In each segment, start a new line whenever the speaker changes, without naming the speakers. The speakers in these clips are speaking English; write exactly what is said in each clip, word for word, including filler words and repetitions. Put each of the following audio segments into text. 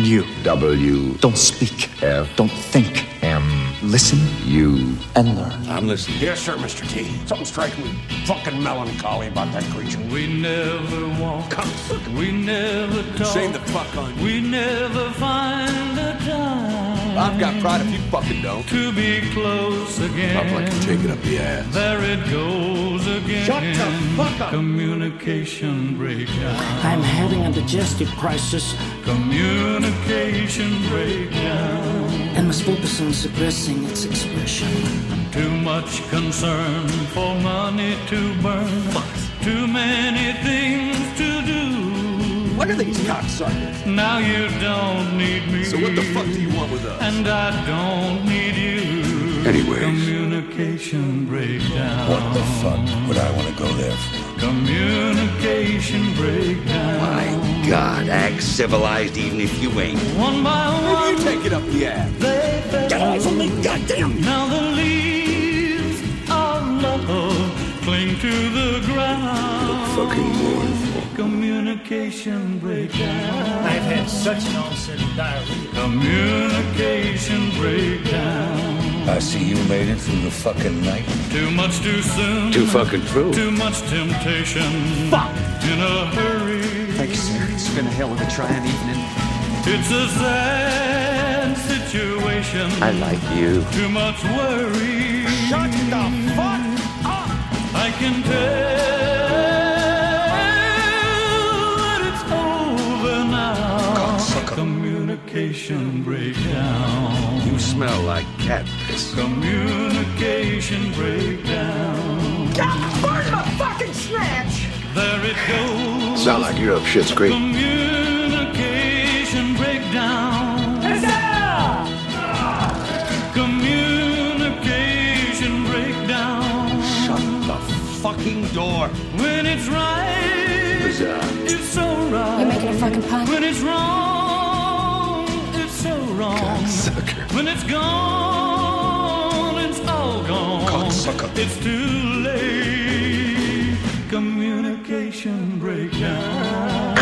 W.
W.
Don't speak.
F.
Don't think.
M.
Listen.
U.
And learn.
I'm listening.
Yes, sir, Mister T. Something strikingly fucking melancholy about that creature.
We never walk. We never talk.
Shame the fuck on you.
We never find the time.
I've got pride if you fucking don't.
To be close again.
I'd like to take it up the ass.
There it goes again.
Shut the fuck up.
Communication breakdown.
I'm having a digestive crisis.
Communication breakdown.
And must focus on suppressing its expression.
Too much concern for money to burn.
Fuck.
Too many things to do.
Look at these cocksuckers.
Now you don't need me.
So what the fuck do you want with us?
And I don't need you.
Anyways.
Communication breakdown.
What the fuck would I want to go there for?
Communication breakdown.
My God, act civilized even if you ain't.
One by one.
You take it up the ass.
They fell.
Get away from me, goddamn!
Now the leaves of love cling to the ground.
Fucking mournful.
Communication breakdown.
I've had such an onset of diarrhea.
Communication breakdown.
I see you made it through the fucking night.
Too much too soon.
Too fucking true.
Too much temptation.
Fuck!
In a hurry.
Thank you, sir. It's been a hell of a trying evening.
It's a sad situation.
I like you.
Too much worry.
Shut the fuck up!
I can tell that it's over now.
Cocksucker.
Communication breakdown.
You smell like cat piss.
Communication breakdown.
Where's the fucking snatch?
There it goes.
Sound like you're up shit's creek.
Communication breakdown. Communication breakdown.
Shut the fucking door.
When it's right,
Huzzah.
it's so right.
You're making a fucking pun.
When it's wrong, it's so wrong.
Sucker.
When it's gone, it's all gone.
Cocksucker.
It's too late. Communication breakdown.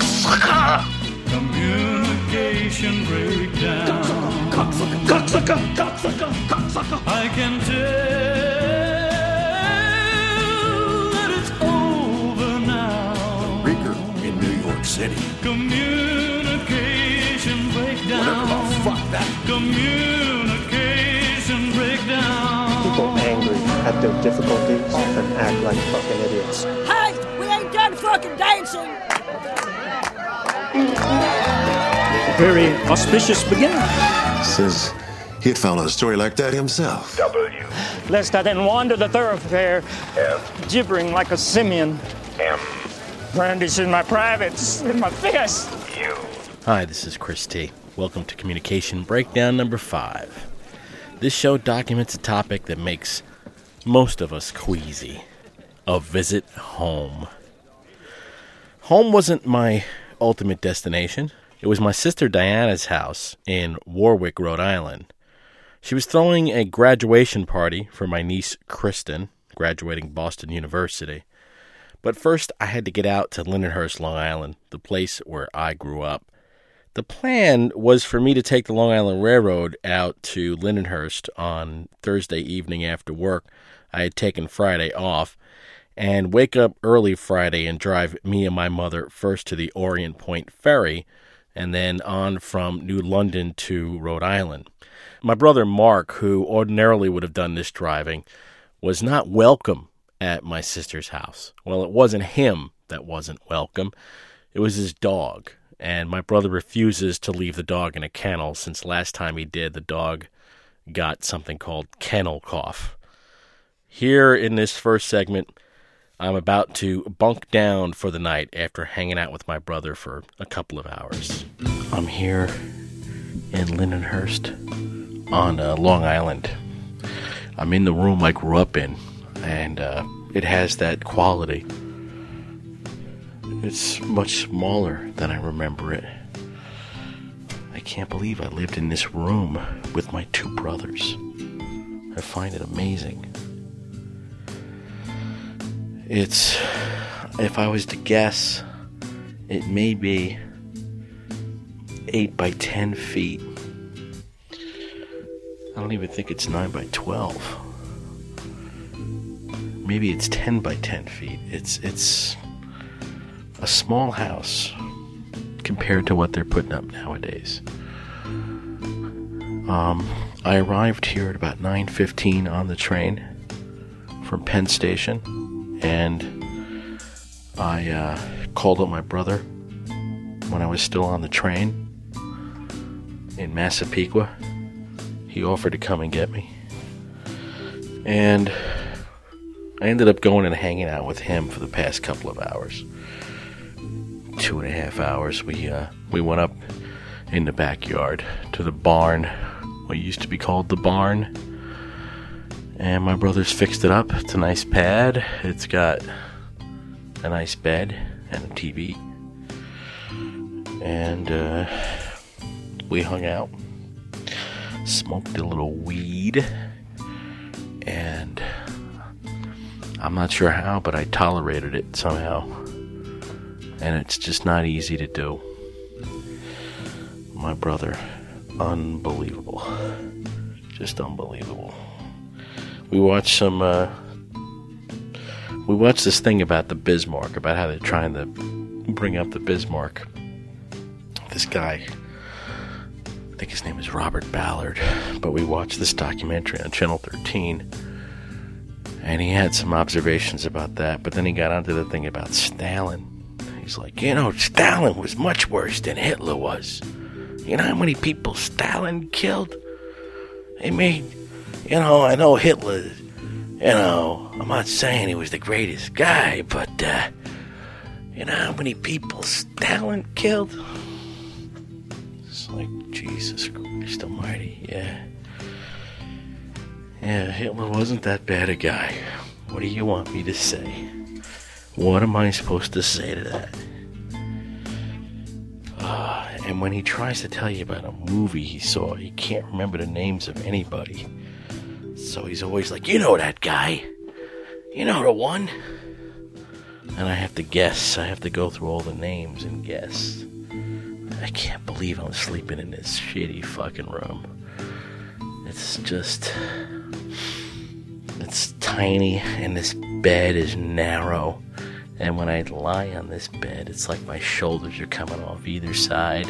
Communication breakdown.
Cocksucker, cocksucker, cocksucker, cocksucker.
I can tell that it's over now.
Rigger in New York City.
Communication breakdown.
Whatever the fuck that.
Communication breakdown.
People angry at their difficulties and act like fucking idiots.
Hey, we ain't done fucking dancing.
Very auspicious beginning.
Says he had found out a story like that himself.
W.
Lest I then wander the thoroughfare,
F.
gibbering like a simian,
M.
brandishing my privates in my fist.
U.
Hi, this is Chris T. Welcome to Communication Breakdown number five. This show documents a topic that makes most of us queasy. A visit home. Home wasn't my ultimate destination. It was my sister Diana's house in Warwick, Rhode Island. She was throwing a graduation party for my niece Kristen, graduating Boston University. But first, I had to get out to Lindenhurst, Long Island, the place where I grew up. The plan was for me to take the Long Island Railroad out to Lindenhurst on Thursday evening after work. I had taken Friday off, and wake up early Friday and drive me and my mother first to the Orient Point Ferry, and then on from New London to Rhode Island. My brother Mark, who ordinarily would have done this driving, was not welcome at my sister's house. Well, it wasn't him that wasn't welcome. It was his dog, and my brother refuses to leave the dog in a kennel since last time he did, the dog got something called kennel cough. Here in this first segment, I'm about to bunk down for the night after hanging out with my brother for a couple of hours. I'm here in Lindenhurst on uh, Long Island. I'm in the room I grew up in, and uh, it has that quality. It's much smaller than I remember it. I can't believe I lived in this room with my two brothers. I find it amazing. It's, if I was to guess, it may be eight by ten feet. I don't even think it's nine by twelve. Maybe it's ten by ten feet. It's it's a small house compared to what they're putting up nowadays. Um, I arrived here at about nine fifteen on the train from Penn Station, and I uh, called up my brother when I was still on the train in Massapequa. He offered to come and get me, and I ended up going and hanging out with him for the past couple of hours. Two and a half hours. We uh, we went up in the backyard to the barn, what used to be called the barn, and my brother's fixed it up. It's a nice pad. It's got a nice bed and a T V, and uh, we hung out, smoked a little weed, and I'm not sure how, but I tolerated it somehow. And it's just not easy to do. My brother, unbelievable. Just unbelievable. We watched some, uh, we watched this thing about the Bismarck, about how they're trying to bring up the Bismarck. This guy, I think his name is Robert Ballard, but we watched this documentary on Channel thirteen, and he had some observations about that, but then he got onto the thing about Stalin. He's like, you know, Stalin was much worse than Hitler was. You know how many people Stalin killed? I mean, you know, I know Hitler, you know, I'm not saying he was the greatest guy, but, uh, you know how many people Stalin killed? It's like, Jesus Christ almighty, yeah. Yeah, Hitler wasn't that bad a guy. What do you want me to say? What am I supposed to say to that? Uh, and when he tries to tell you about a movie he saw, he can't remember the names of anybody. So he's always like, you know that guy? You know the one? And I have to guess. I have to go through all the names and guess. I can't believe I'm sleeping in this shitty fucking room. It's just... It's tiny, and this bed is narrow. And when I lie on this bed, it's like my shoulders are coming off either side.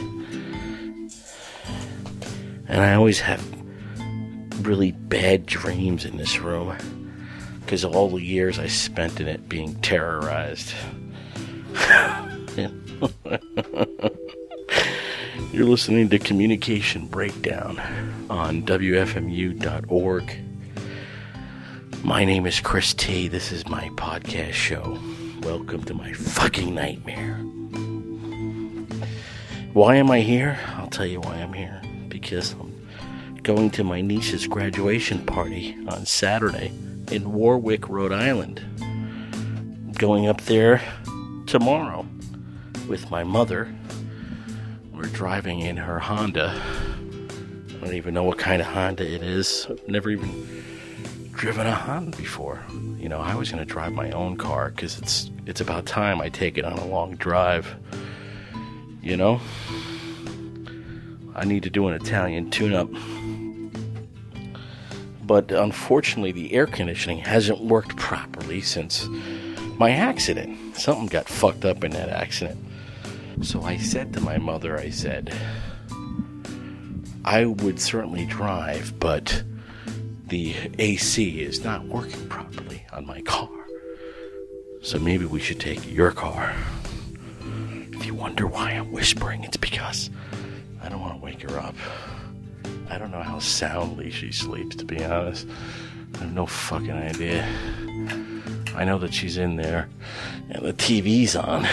And I always have really bad dreams in this room, because all the years I spent in it being terrorized. You're listening to Communication Breakdown on W F M U dot org. My name is Chris T. This is my podcast show. Welcome to my fucking nightmare. Why am I here? I'll tell you why I'm here. Because I'm going to my niece's graduation party on Saturday in Warwick, Rhode Island. Going up there tomorrow with my mother. We're driving in her Honda. I don't even know what kind of Honda it is. I've never even driven a Honda before. You know, I was going to drive my own car because it's it's about time I take it on a long drive. You know? I need to do an Italian tune-up. But unfortunately, the air conditioning hasn't worked properly since my accident. Something got fucked up in that accident. So I said to my mother, I said, I would certainly drive, but the A C is not working properly on my car. So maybe we should take your car. If you wonder why I'm whispering, it's because I don't want to wake her up. I don't know how soundly she sleeps, to be honest. I have no fucking idea. I know that she's in there and the T V's on.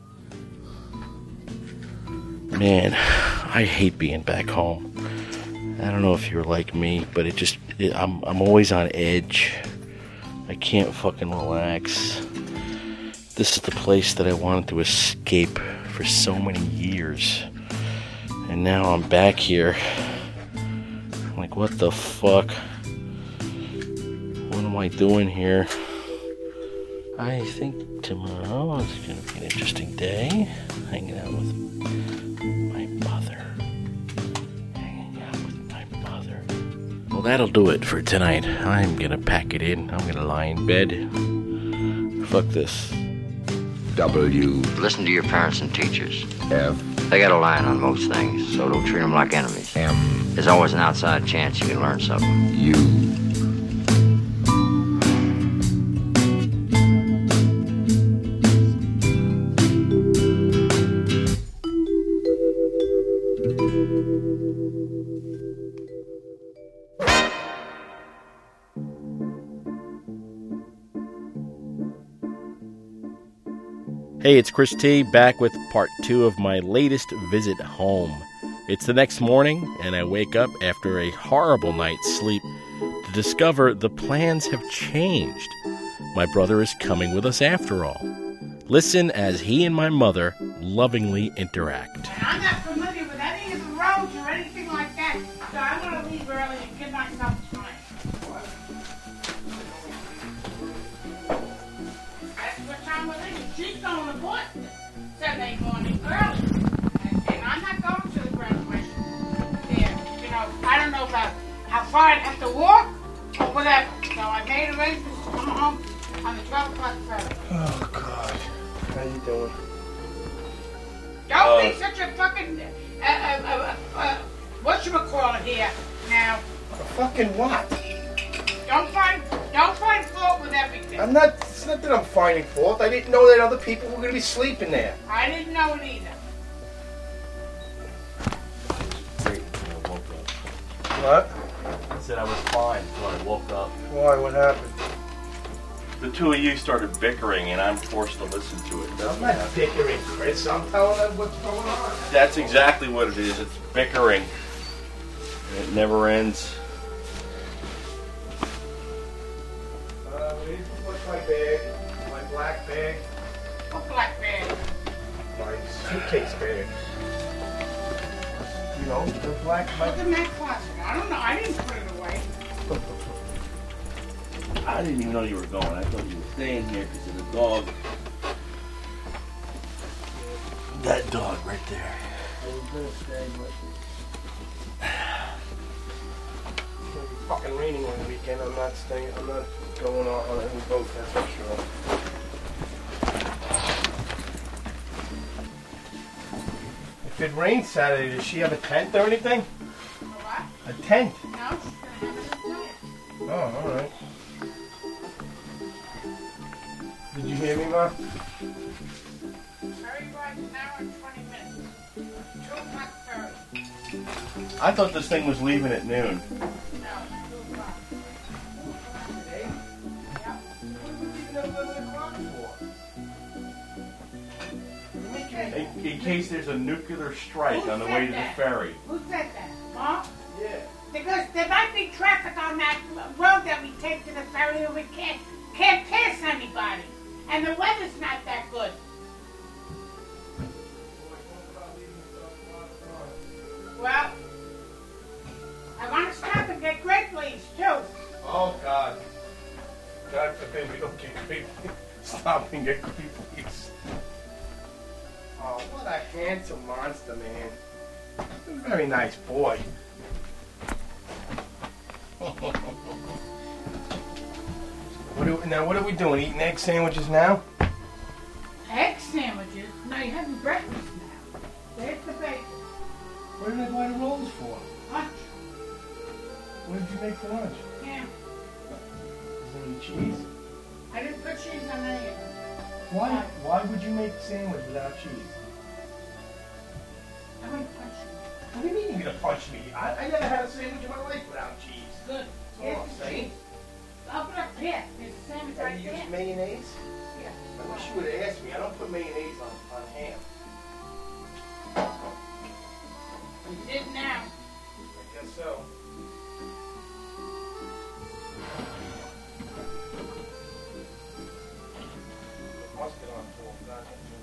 Man, I hate being back home. I don't know if you're like me, but it just, it, I'm, I'm always on edge. I can't fucking relax. This is the place that I wanted to escape for so many years. And now I'm back here. I'm like, what the fuck? What am I doing here? I think tomorrow is going to be an interesting day. Hanging out with my mother. Hanging out with my mother. Well, that'll do it for tonight. I'm going to pack it in. I'm going to lie in bed. Fuck this.
W.
Listen to your parents and teachers.
F.
They got a line on most things, so don't treat them like enemies.
M.
There's always an outside chance you can learn something.
U.
Hey, it's Chris T, back with part two of my latest visit home. It's the next morning, and I wake up after a horrible night's sleep to discover the plans have changed. My brother is coming with us after all. Listen as he and my mother lovingly interact.
And I'm not familiar with any of the roads or anything like that, so I want to leave early and give myself time. That's what time we're leaving. She's going to Boston Sunday morning early, and, and I'm not going to the graduation. Yeah, you know, I don't know about how far I'd have to walk or whatever. So I made arrangements to come home on the twelve o'clock ferry.
Oh, God. How you doing?
Don't
Uh,
be such a fucking, uh, uh, uh, uh, whatchamacallit here now.
A fucking what?
Don't find, don't find fault with everything.
I'm not, it's not that I'm finding fault. I didn't know that other people were going to be sleeping there.
I didn't know it either.
What?
I said I was fine until I woke up.
Why? What happened?
The two of you started bickering, and I'm forced to listen to it. That's
I'm
what
not
happened.
bickering, Chris. I'm telling them what's going on.
That's exactly what it is. It's bickering. And it never ends.
Uh, what's my bag? My black bag?
What black bag?
My suitcase bag. You know, the black... My...
Look in that closet. I don't know. I didn't put it away.
I didn't even know you were going. I thought you were staying here because of the dog. That dog right there.
It's going to stay, but... It's going to be fucking raining on the weekend. I'm not staying... I'm not going on, on any boat, that's for sure. If it rains Saturday, does she have a tent or anything?
A what?
A tent?
No, she's going to have it tonight.
Oh, alright. Did you hear me, Ma?
Ferry rides an hour and twenty minutes. Two o'clock ferry.
I thought this thing was leaving at noon.
No, two o'clock.
Today?
Yep.
What are we leaving at eleven o'clock for?
In, in case there's a nuclear strike
Who
on the
said
way to
that?
the ferry.
Who said that? Mom?
Yeah.
Because there might be traffic on that road that we take to the ferry and we can't, can't pass anybody. And the weather's not that good. Well, I want to stop and get grape leaves, too.
Oh, God. God forbid we don't get grape leaves. Stop and get grape leaves. Oh, what a handsome monster, man. He's a very nice boy. What are, now, what are we doing? Eating egg sandwiches now?
Egg sandwiches? No, you're having breakfast now. There's the bacon.
What did I buy the rolls for?
Lunch.
What did you make for lunch?
Yeah.
Is there any cheese?
I didn't put cheese on any of them.
Why, why would you make a sandwich without cheese?
I wouldn't punch you.
What do you mean you're going to punch me? I, I never had a sandwich in my life without cheese.
Good.
That's all
Here's
I'm
the
saying.
cheese. Open up here. There's a sandwich
And
right
you
there.
use mayonnaise?
Yeah.
I wish you would have asked me. I don't put mayonnaise on, on ham.
You did now.
I guess so.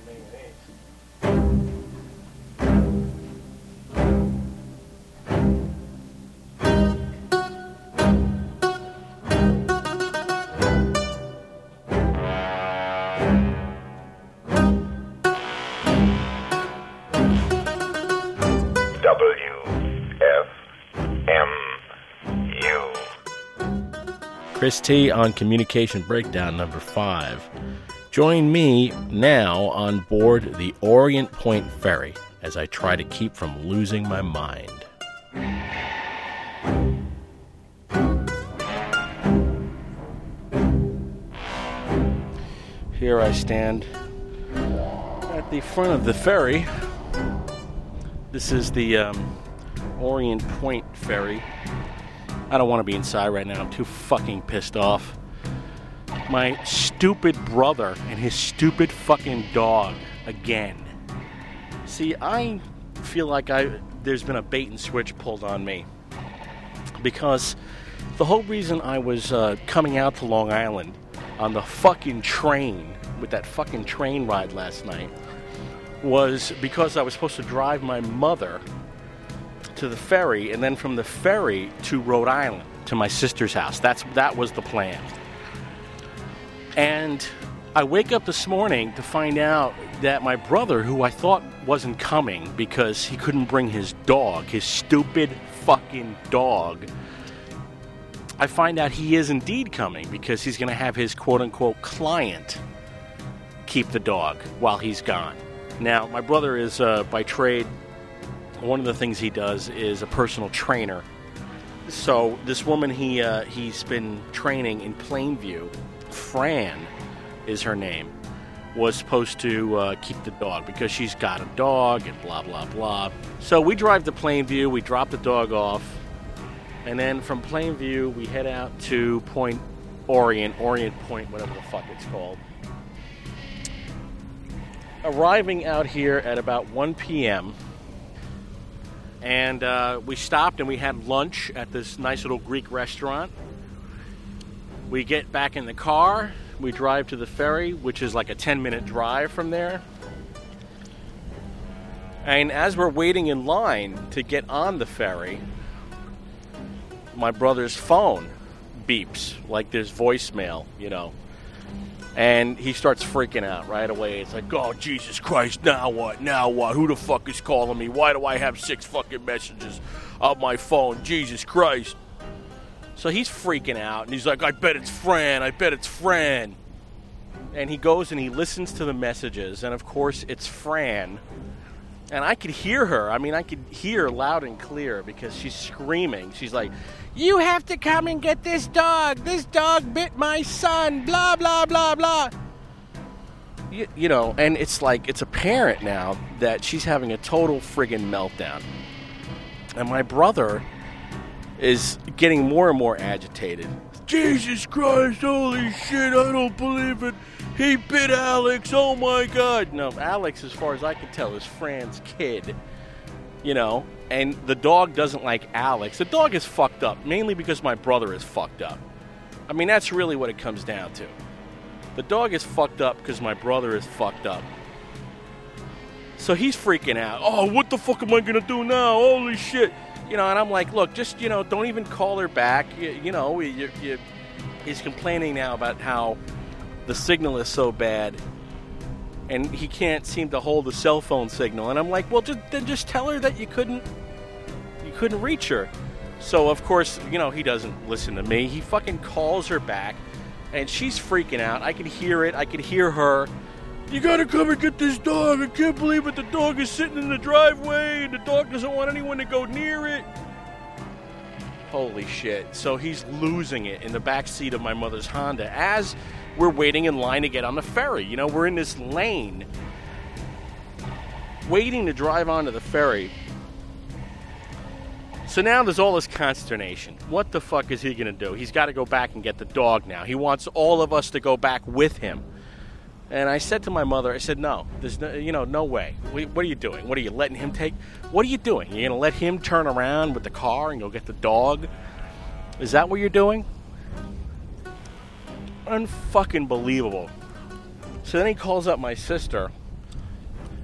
Chris T on Communication Breakdown number five. Join me now on board the Orient Point Ferry as I try to keep from losing my mind. Here I stand at the front of the ferry. This is the um, Orient Point Ferry. I don't want to be inside right now. I'm too fucking pissed off. My stupid brother and his stupid fucking dog again. See, I feel like I there's been a bait and switch pulled on me. Because the whole reason I was uh, coming out to Long Island on the fucking train, with that fucking train ride last night, was because I was supposed to drive my mother to the ferry, and then from the ferry to Rhode Island, to my sister's house. That's that was the plan. And I wake up this morning to find out that my brother, who I thought wasn't coming because he couldn't bring his dog, his stupid fucking dog, I find out he is indeed coming because he's going to have his quote-unquote client keep the dog while he's gone. Now, my brother is, uh, by trade, one of the things he does is a personal trainer. So this woman he uh, he's been training in Plainview, Fran is her name, was supposed to uh, keep the dog because she's got a dog and blah, blah, blah. So we drive to Plainview, we drop the dog off, and then from Plainview we head out to Point Orient, Orient Point, whatever the fuck it's called. Arriving out here at about one p.m., and uh, we stopped and we had lunch at this nice little Greek restaurant. We get back in the car. We drive to the ferry, which is like a ten-minute drive from there. And as we're waiting in line to get on the ferry, my brother's phone beeps, like there's voicemail, you know. And he starts freaking out right away. It's like, oh, Jesus Christ, now what? Now what? Who the fuck is calling me? Why do I have six fucking messages on my phone? Jesus Christ. So he's freaking out, and he's like, I bet it's Fran. I bet it's Fran. And he goes and he listens to the messages, and of course it's Fran. And I could hear her. I mean, I could hear loud and clear because she's screaming. She's like, you have to come and get this dog. This dog bit my son. Blah, blah, blah, blah. You, you know, and it's like, it's apparent now that she's having a total friggin' meltdown. And my brother is getting more and more agitated. Jesus Christ, holy shit, I don't believe it. He bit Alex, oh my God. No, Alex, as far as I can tell, is Fran's kid. You know, and the dog doesn't like Alex. The dog is fucked up, mainly because my brother is fucked up. I mean, that's really what it comes down to. The dog is fucked up because my brother is fucked up. So he's freaking out. Oh, what the fuck am I going to do now? Holy shit. You know, and I'm like, look, just, you know, don't even call her back. You, you know, you, you, he's complaining now about how the signal is so bad. And he can't seem to hold the cell phone signal. And I'm like, well, just, then just tell her that you couldn't, you couldn't reach her. So, of course, you know, he doesn't listen to me. He fucking calls her back, and she's freaking out. I can hear it. I can hear her. You gotta come and get this dog. I can't believe it. The dog is sitting in the driveway, and the dog doesn't want anyone to go near it. Holy shit. So he's losing it in the back seat of my mother's Honda as we're waiting in line to get on the ferry. You know, we're in this lane waiting to drive onto the ferry. So now there's all this consternation. What the fuck is he going to do? He's got to go back and get the dog now. He wants all of us to go back with him. And I said to my mother, I said, no, there's no, you know, no way. What are you doing? What are you letting him take? What are you doing? You're going to let him turn around with the car and go get the dog? Is that what you're doing? Unfucking believable. So then he calls up my sister,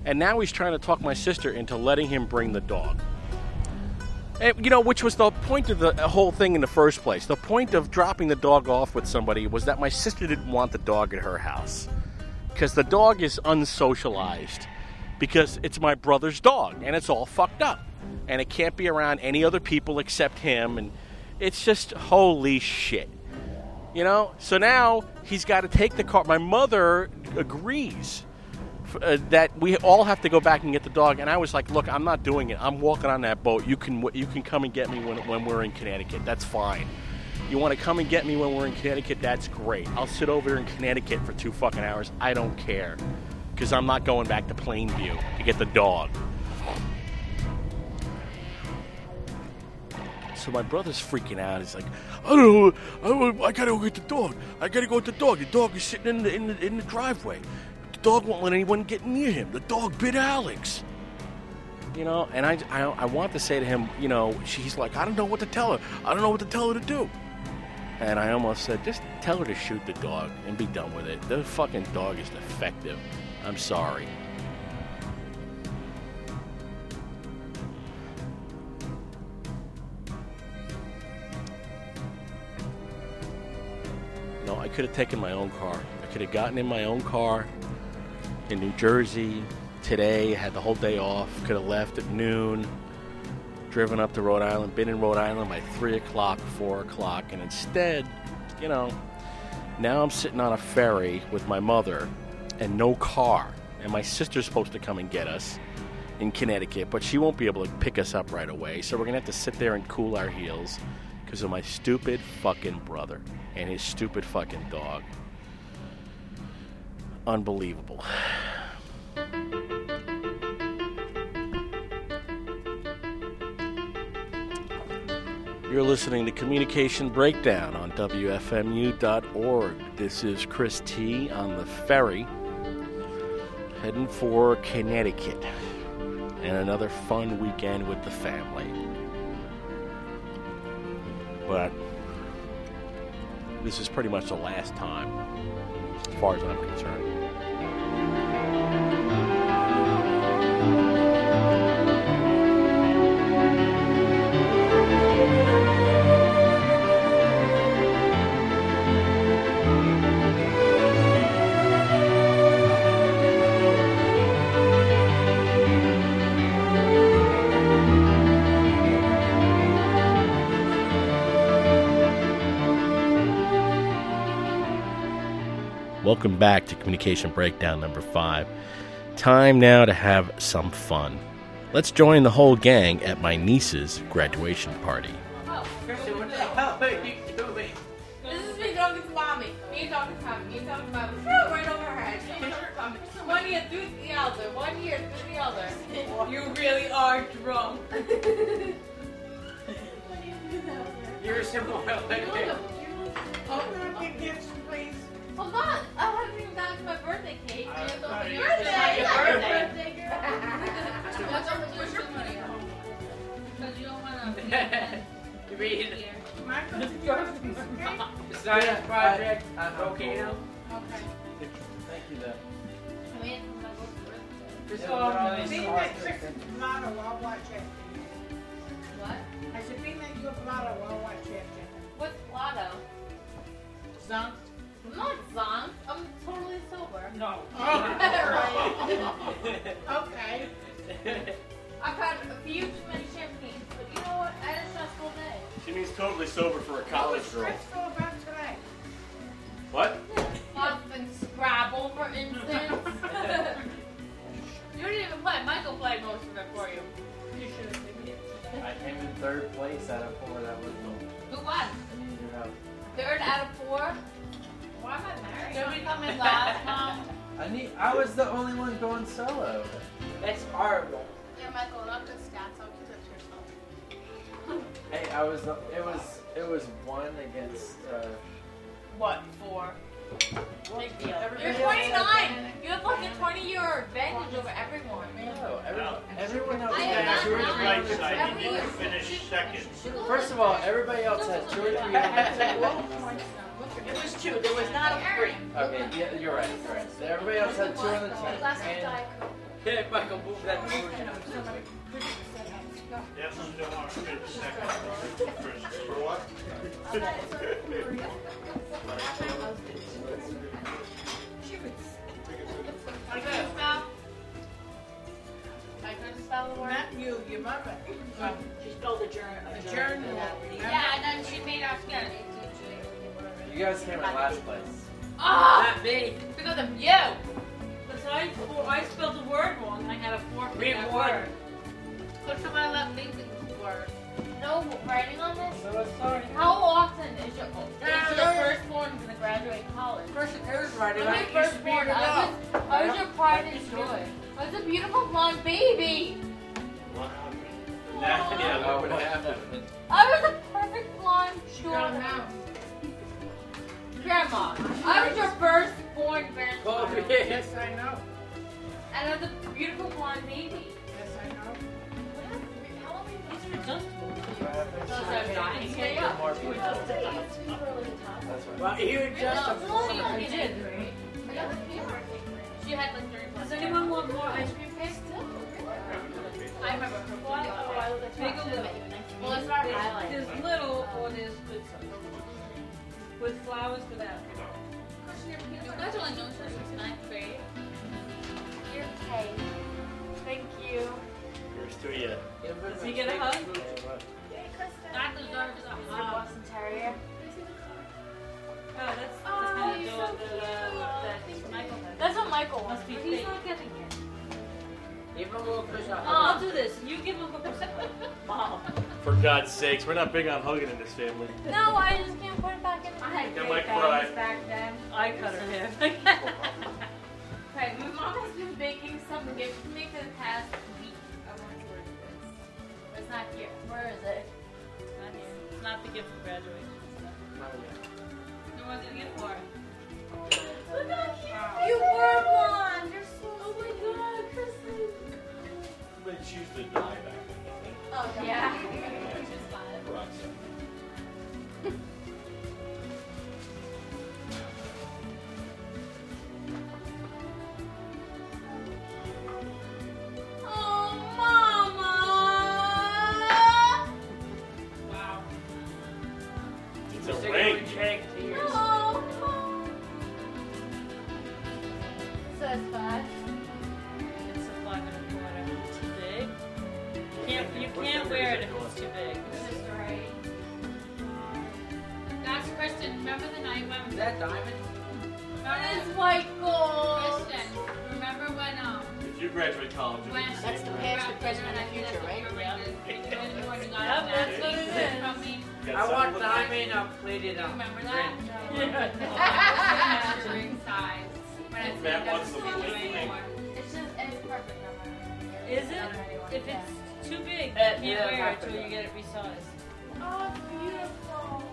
And now he's trying to talk my sister into letting him bring the dog. And, you know, which was the point of the whole thing in the first place. The point of dropping the dog off with somebody was that my sister didn't want the dog at her house. Because the dog is unsocialized. Because it's my brother's dog, and it's all fucked up. And it can't be around any other people except him, and it's just holy shit. You know? So now he's got to take the car. My mother agrees uh, that we all have to go back and get the dog, and I was like, look, I'm not doing it. I'm walking on that boat. You can you can come and get me when, when we're in Connecticut. That's fine. You want to come and get me when we're in Connecticut? That's great. I'll sit over there in Connecticut for two fucking hours. I don't care. Because I'm not going back to Plainview to get the dog. So my brother's freaking out. He's like, I don't know. I, don't know, I gotta go get the dog. I gotta go get the dog. The dog is sitting in the, in the, in the driveway. The dog won't let anyone get near him. The dog bit Alex. You know, and I, I, I want to say to him, you know, she's like, I don't know what to tell her. I don't know what to tell her to do. And I almost said, just tell her to shoot the dog and be done with it. The fucking dog is defective. I'm sorry. No, I could have taken my own car. I could have gotten in my own car in New Jersey today, had the whole day off, could have left at noon, driven up to Rhode Island, been in Rhode Island by three o'clock, four o'clock, and instead, you know, now I'm sitting on a ferry with my mother and no car. And my sister's supposed to come and get us in Connecticut, but she won't be able to pick us up right away. So we're going to have to sit there and cool our heels because of my stupid fucking brother and his stupid fucking dog. Unbelievable. You're listening to Communication Breakdown on W F M U dot org. This is Chris T. on the ferry, heading for Connecticut, and another fun weekend with the family. But this is pretty much the last time, as far as I'm concerned. Welcome back to Communication Breakdown number five. Time now to have some fun. Let's join the whole gang at my niece's graduation party.
Oh, Christian, what the hell are you doing? This is me talking to mommy. Me talking to mommy. Me talking to mommy. Right over her head. One ear through the other. One ear through the other. You really are drunk.
You're a simple lady.
Open up your gifts, please. Hold on. I haven't even gotten to my birthday cake. Uh, it's over your birthday. Your birthday, girl. What's up with your money? Because you don't want to.
You read the science project on Volcano.
Okay.
Thank you, though.
I mean,
Just
um,
being that Chris's blotto, I'll watch it.
What?
I said, being that you're blotto, I'll watch it.
What's Lotto?
Zonk?
I'm not zonked. I'm totally sober.
No.
Right.
Okay.
I've had a few too many champagnes, but you know what? I had a stressful day.
She means totally sober for a college girl.
What's stressful about today?
What?
Lots of Scrabble, for instance. You didn't even play. Michael played most of it for you. You should have seen it.
I came in third place out of four. That was
Who won?
the.
Third out of four? Why am I married? Did we come in last, Mom?
I need. I was the only one going solo.
That's horrible.
Yeah, Michael, not the stats. I'll keep it to yourself.
Hey, I was. The, it was. It was one against. Uh,
What, four? Big deal.
Everybody
You're
else
twenty-nine! You have like a twenty-year advantage over everyone.
no, every, everyone else
I am
had two or
not
three
nine.
other
Every
teams.
year.
Finish second.
First of all, everybody else had two or three other teams.
It was two. There was not a three.
Okay, yeah, you're right. You're right. So everybody else had two other teams. And Yeah, Michael, move that forward.
Yes, you don't want to fit the second first. For what?
I couldn't spell. I couldn't spell the word.
Not you, your mother.
She spelled adjourn.
Adjourn.
Yeah, and then she made us get it.
You guys came in last place.
Oh!
Not me.
Because of you!
Because I, I spelled the word wrong and I had a fork
Read
in that
one.
word.
Because somebody let me think the word. No writing on this?
So it's sorry.
How often is your, is your firstborn going to graduate college?
First it is right.
I'm
I
your
used to be
firstborn.
it
I
up.
was, I was your pride and joy. I was a beautiful blonde baby.
Yeah, what would happen?
I was a perfect blonde daughter. Grandma, I was your firstborn grandchild.
Oh, yes, I know.
And I was a beautiful blonde baby.
Yes, I know.
How long were you
These are adjustable.
Those are dying. Stay up.
More people. That's
Well, you just a
No,
fool.
she did. She had like thirty plus.
Does anyone want more ice cream cake?
I remember her.
Big or little?
Well, it's not
There's,
highlighted.
there's little or there's good size. With flowers, without.
You guys only known each other since ninth grade. You're okay. Thank you.
Here's to you.
Does he get a hug?
That deserves a hug. Boston Terrier.
Oh, that's, that's
Oh,
kind of
you're
dog
so
that, uh, that Michael has.
That's what Michael
Must
wants.
be
But he's
fake.
not getting it.
Give him a little push up.
I'll do this. You give him a push.
Mom.
For God's sakes, we're not big on hugging in this family.
No, I just can't put it back in the
I had
Yeah,
great
Mike
bangs
cried.
back then. I cut her hair.
Okay, my mom has been baking some gifts for me for the past week. I want to where it is. It's not here. Where is it?
It's not here. It's not the gift for graduation stuff. No one's gonna get for it.
Look how cute you were, blonde. You're so oh my god, Kristen.
But she used to die back then.
Oh yeah. Which is fine. Oh, Mama!
Wow.
It's a ring.
Oh, so it's five.
It's a five and a quarter. Too big. You can't, you can't wear it if it's too big.
This is great. That's Kristen. Remember the night when
Is that diamond?
that is white gold.
Kristen, remember when um
If you graduate college, you'll
when
be
that's the
past, the present, and the future, right?
Yeah.
Yep, that's what it is.
From me.
You got
I want
something
diamond uh, plated up.
Remember that?
Yeah.
Measuring size. When I
Matt
said
wants
that's
the
not
weight
anymore.
It's just it's perfect. No matter.
Is it? If it's too big, you
Uh,
can't
yeah,
wear it
have to
until
be.
you get it resized.
Oh, it's beautiful.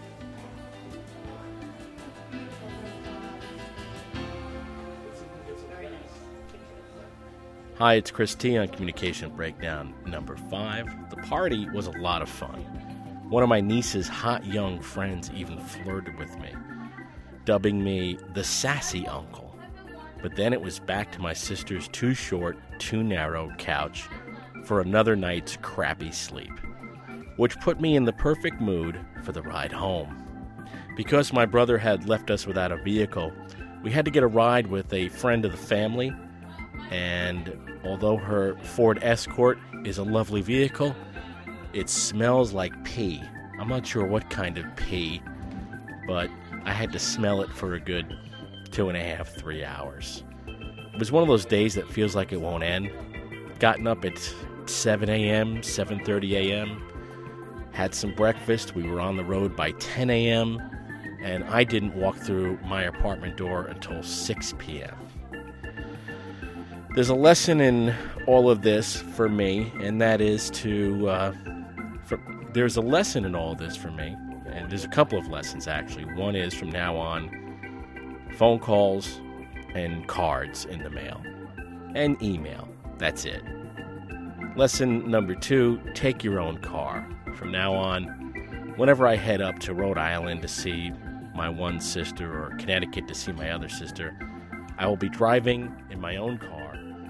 Hi, it's Chris T on Communication Breakdown number five. The party was a lot of fun. One of my niece's hot young friends even flirted with me, dubbing me the sassy uncle. But then it was back to my sister's too short, too narrow couch for another night's crappy sleep, which put me in the perfect mood for the ride home. Because my brother had left us without a vehicle, we had to get a ride with a friend of the family, and although her Ford Escort is a lovely vehicle, it smells like pee. I'm not sure what kind of pee, but I had to smell it for a good two and a half, three hours. It was one of those days that feels like it won't end. Gotten up at seven a.m., seven thirty a.m., had some breakfast. We were on the road by ten a.m., and I didn't walk through my apartment door until six p.m. There's a lesson in all of this for me, and that is to, uh, for, there's a lesson in all this for me, and there's a couple of lessons actually. One is from now on, phone calls and cards in the mail, and email. That's it. Lesson number two, take your own car. From now on, whenever I head up to Rhode Island to see my one sister or Connecticut to see my other sister, I will be driving in my own car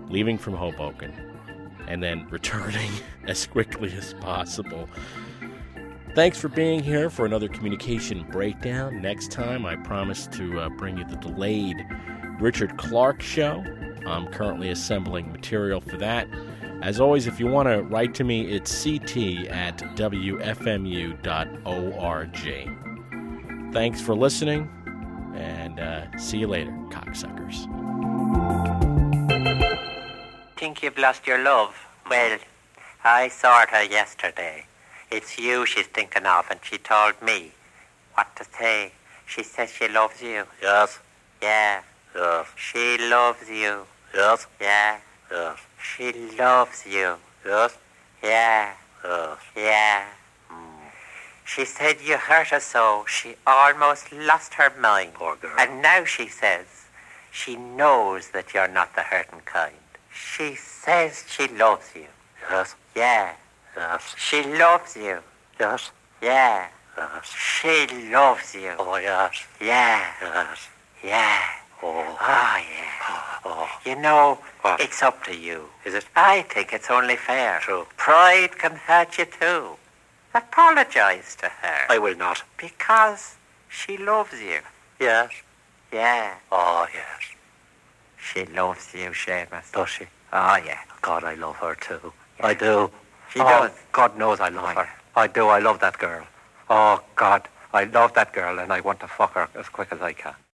leaving from Hoboken, and then returning as quickly as possible. Thanks for being here for another Communication Breakdown. Next time, I promise to uh, bring you the delayed Richard Clark show. I'm currently assembling material for that. As always, if you want to write to me, it's c t at w f m u dot org. Thanks for listening, and uh, see you later, cocksuckers.
Think you've lost your love? Well, I saw her yesterday. It's you she's thinking of, and she told me what to say. She says she loves you.
Yes.
Yeah.
Yes.
She loves you.
Yes.
Yeah.
Yes.
She loves you.
Yes.
Yeah.
Yes.
Yeah.
Mm.
She said you hurt her so she almost lost her mind.
Poor girl.
And now she says she knows that you're not the hurting kind. She says she loves you.
Yes.
Yeah.
Yes.
She loves you.
Yes.
Yeah.
Yes.
She loves you.
Oh, yes.
Yeah.
Yes.
Yeah.
Oh.
Oh, yeah.
Oh.
You know,
What?
it's up to you.
Is it?
I think it's only fair.
True.
Pride can hurt you too. Apologize to her.
I will not.
Because she loves you.
Yes.
Yeah.
Oh, yes.
She loves you, Seamus.
Does she?
Oh, yeah.
God, I love her too. I do.
She
oh,
does.
God knows I love
Oh,
her. I do. I love that girl. Oh, God. I love that girl, and I want to fuck her as quick as I can.